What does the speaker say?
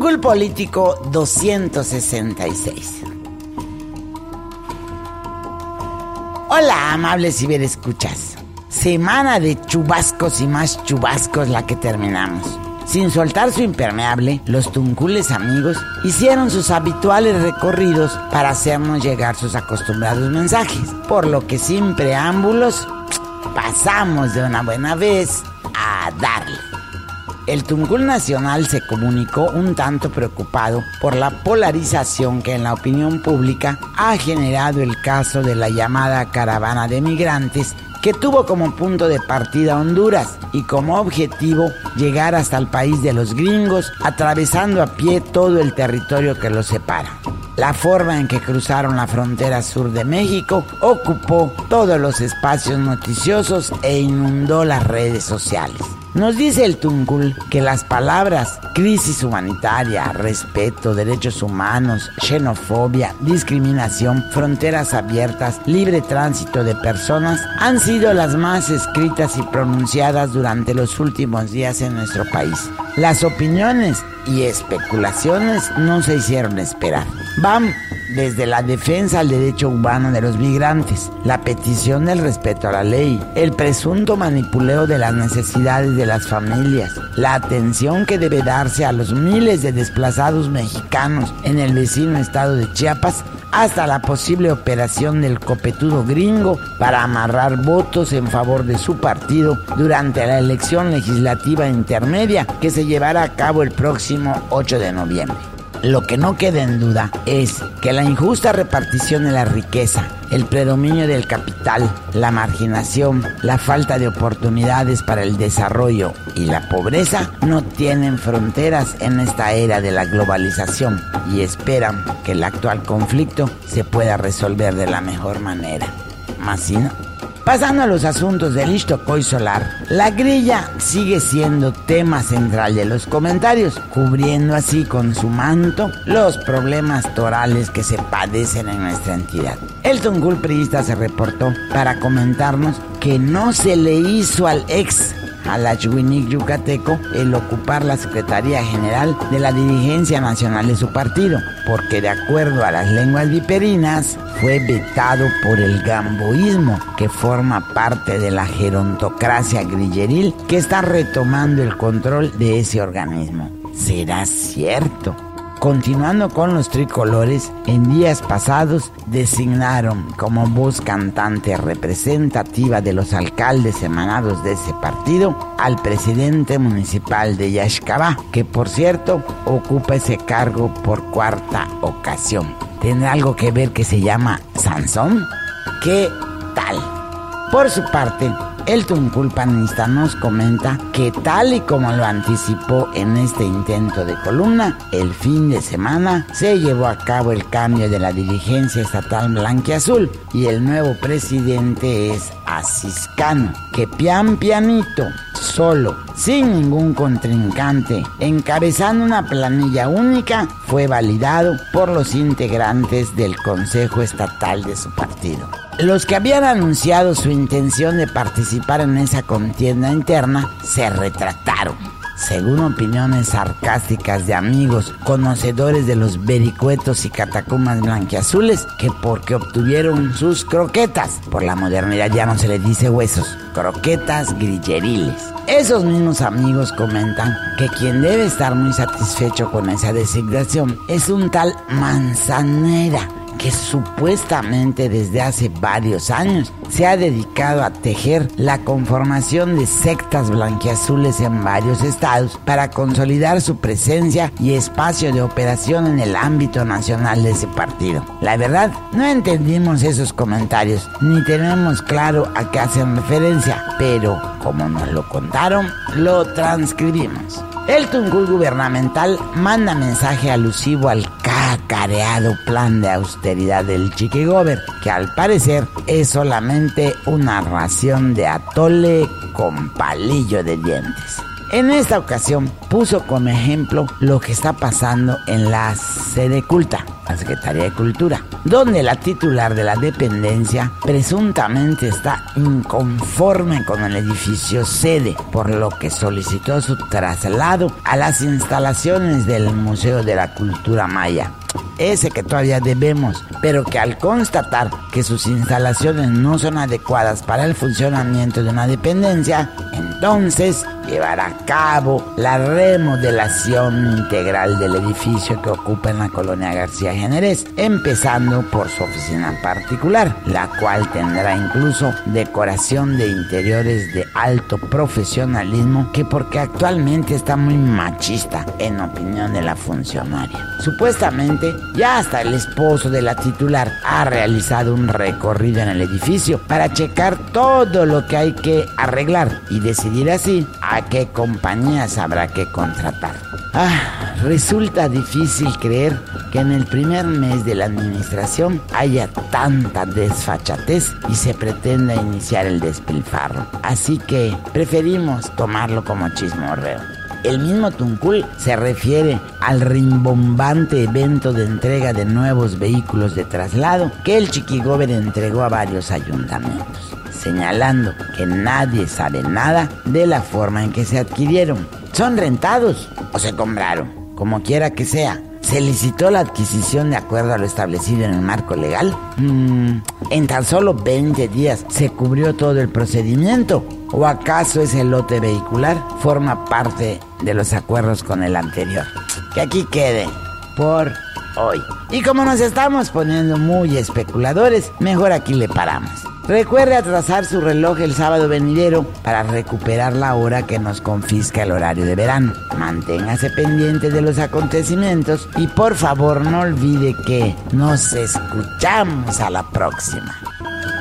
Tungul Político 266. Hola, amables ciberescuchas. Semana de chubascos y más chubascos la que terminamos. Sin soltar su impermeable, los tungules amigos hicieron sus habituales recorridos para hacernos llegar sus acostumbrados mensajes, por lo que sin preámbulos, pasamos de una buena vez a darle. El Tungul Nacional se comunicó un tanto preocupado por la polarización que en la opinión pública ha generado el caso de la llamada caravana de migrantes, que tuvo como punto de partida Honduras y como objetivo llegar hasta el país de los gringos, atravesando a pie todo el territorio que los separa. La forma en que cruzaron la frontera sur de México ocupó todos los espacios noticiosos e inundó las redes sociales. Nos dice el Tungul que las palabras crisis humanitaria, respeto, derechos humanos, xenofobia, discriminación, fronteras abiertas, libre tránsito de personas han sido las más escritas y pronunciadas durante los últimos días en nuestro país. Las opiniones y especulaciones no se hicieron esperar. Van desde la defensa al derecho humano de los migrantes, la petición del respeto a la ley, el presunto manipuleo de las necesidades de las familias, la atención que debe darse a los miles de desplazados mexicanos en el vecino estado de Chiapas, hasta la posible operación del copetudo gringo para amarrar votos en favor de su partido durante la elección legislativa intermedia que se llevará a cabo el próximo 8 de noviembre. Lo que no queda en duda es que la injusta repartición de la riqueza, el predominio del capital, la marginación, la falta de oportunidades para el desarrollo y la pobreza no tienen fronteras en esta era de la globalización y esperan que el actual conflicto se pueda resolver de la mejor manera. Más si no. Pasando a los asuntos del Ixtocoy solar, la grilla sigue siendo tema central de los comentarios, cubriendo así con su manto los problemas torales que se padecen en nuestra entidad. El Tungul priista se reportó para comentarnos que no se le hizo al ex Alachuinic yucateco el ocupar la Secretaría General de la dirigencia nacional de su partido, porque de acuerdo a las lenguas viperinas fue vetado por el gamboísmo, que forma parte de la gerontocracia grilleril que está retomando el control de ese organismo. ¿Será cierto? Continuando con los tricolores, en días pasados designaron como voz cantante representativa de los alcaldes emanados de ese partido al presidente municipal de Yaxcabá, que por cierto ocupa ese cargo por cuarta ocasión. ¿Tendrá algo que ver que se llama Sansón? ¿Qué tal? Por su parte, el Tungul panista nos comenta que tal y como lo anticipó en este intento de columna, el fin de semana se llevó a cabo el cambio de la dirigencia estatal blanquiazul y el nuevo presidente es Asís Cano, que pianito, solo, sin ningún contrincante, encabezando una planilla única, fue validado por los integrantes del Consejo Estatal de su partido. Los que habían anunciado su intención de participar en esa contienda interna se retractaron, según opiniones sarcásticas de amigos conocedores de los vericuetos y catacumbas blanquiazules, que porque obtuvieron sus croquetas, por la modernidad ya no se le dice huesos, croquetas grilleriles. Esos mismos amigos comentan que quien debe estar muy satisfecho con esa designación es un tal Manzanera, que supuestamente desde hace varios años se ha dedicado a tejer la conformación de sectas blanquiazules en varios estados para consolidar su presencia y espacio de operación en el ámbito nacional de ese partido. La verdad, no entendimos esos comentarios, ni tenemos claro a qué hacen referencia, pero como nos lo contaron, lo transcribimos. El Tungul gubernamental manda mensaje alusivo al cacareado plan de austeridad del Chiquigober, que al parecer es solamente una ración de atole con palillo de dientes. En esta ocasión puso como ejemplo lo que está pasando en la sede culta, la Secretaría de Cultura, donde la titular de la dependencia presuntamente está inconforme con el edificio sede, por lo que solicitó su traslado a las instalaciones del Museo de la Cultura Maya, ese que todavía debemos, pero que al constatar que sus instalaciones no son adecuadas para el funcionamiento de una dependencia, entonces llevará a cabo la remodelación integral del edificio que ocupa en la colonia García Generés, empezando por su oficina particular, la cual tendrá incluso decoración de interiores de alto profesionalismo, que porque actualmente está muy machista, en opinión de la funcionaria. Supuestamente, ya hasta el esposo de la titular ha realizado un recorrido en el edificio para checar todo lo que hay que arreglar y decidir así a qué compañías habrá que contratar. Resulta difícil creer que en el primer mes de la administración haya tanta desfachatez y se pretenda iniciar el despilfarro. Así que preferimos tomarlo como chismorreo. El mismo Tuncul se refiere al rimbombante evento de entrega de nuevos vehículos de traslado que el Chiquigober entregó a varios ayuntamientos, señalando que nadie sabe nada de la forma en que se adquirieron. ¿Son rentados o se compraron? Como quiera que sea, ¿se licitó la adquisición de acuerdo a lo establecido en el marco legal? ¿En tan solo 20 días se cubrió todo el procedimiento? ¿O acaso ese lote vehicular forma parte de los acuerdos con el anterior? Que aquí quede por hoy. Y como nos estamos poniendo muy especuladores, mejor aquí le paramos. Recuerde atrasar su reloj el sábado venidero para recuperar la hora que nos confisca el horario de verano. Manténgase pendiente de los acontecimientos y por favor no olvide que nos escuchamos a la próxima.